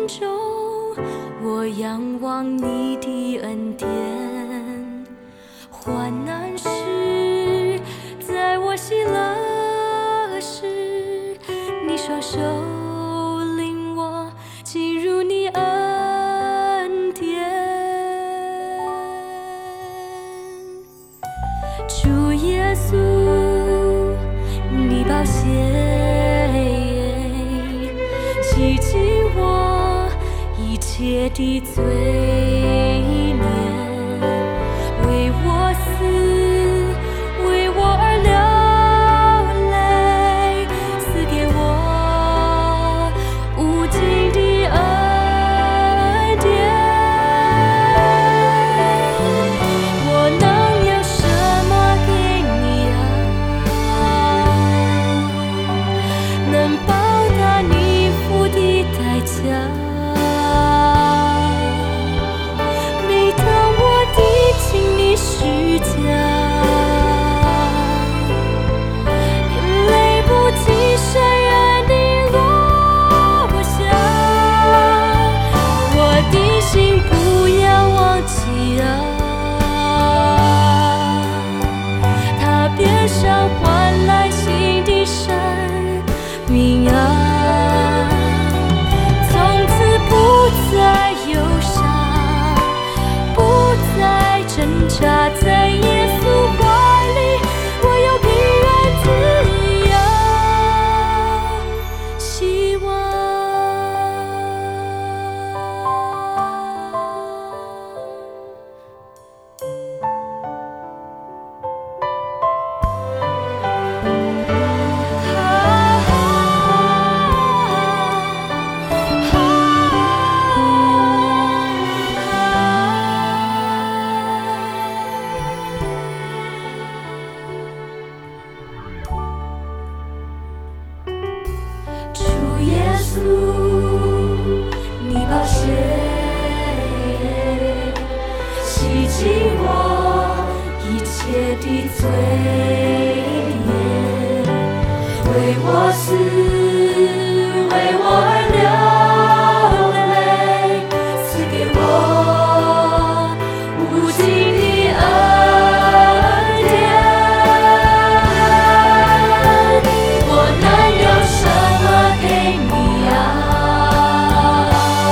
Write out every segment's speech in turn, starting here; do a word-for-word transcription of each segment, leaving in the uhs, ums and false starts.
中，我仰望你的恩典。患难时，在我喜乐时，你双手领我进入你恩典。主耶稣，你宝血洗净我一切的罪孽，为我死，为我而流泪，赐给我无尽的恩典。我能有什么给你啊？能报答你付的代价？每当我低请你施加，眼泪不禁潸然地落下。我的心不要忘记啊，它边上换来新的生命啊。从此不再忧伤，不再挣扎，在耶稣怀里，我有平安自由希望。主耶稣，你宝血洗净我一切的罪孽，为我死，为我而流泪，赐给我无尽的恩典。我能有什么给你啊？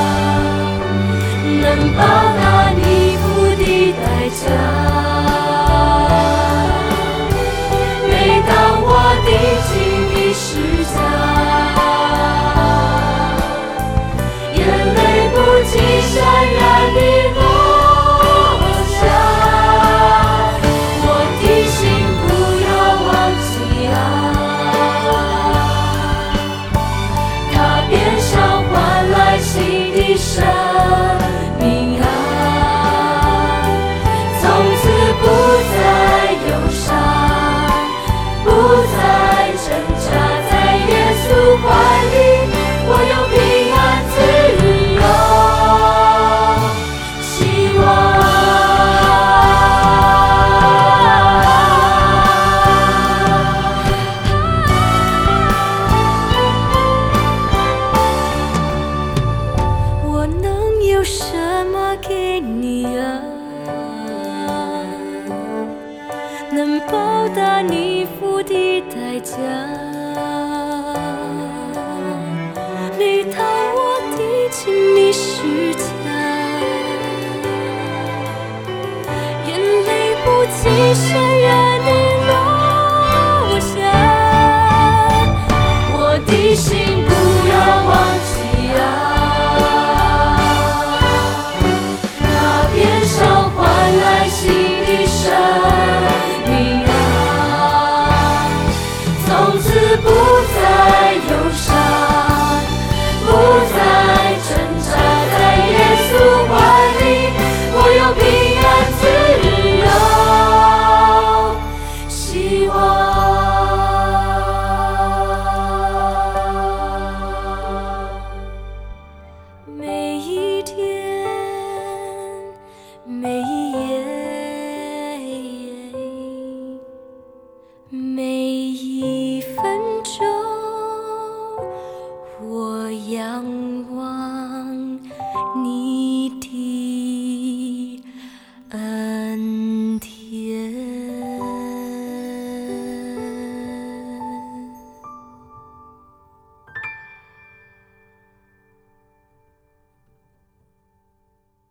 能报答你付的代价？每当我低请你施加，眼泪不禁潸然地落下。我的心不要忘记啊，它边上换来新的生命啊。从此不再忧伤，不再挣扎，在耶稣怀里，我有平安自由希望。我能有什么给你啊？能报答你付的代价？每当我低请你施加，眼泪不禁潸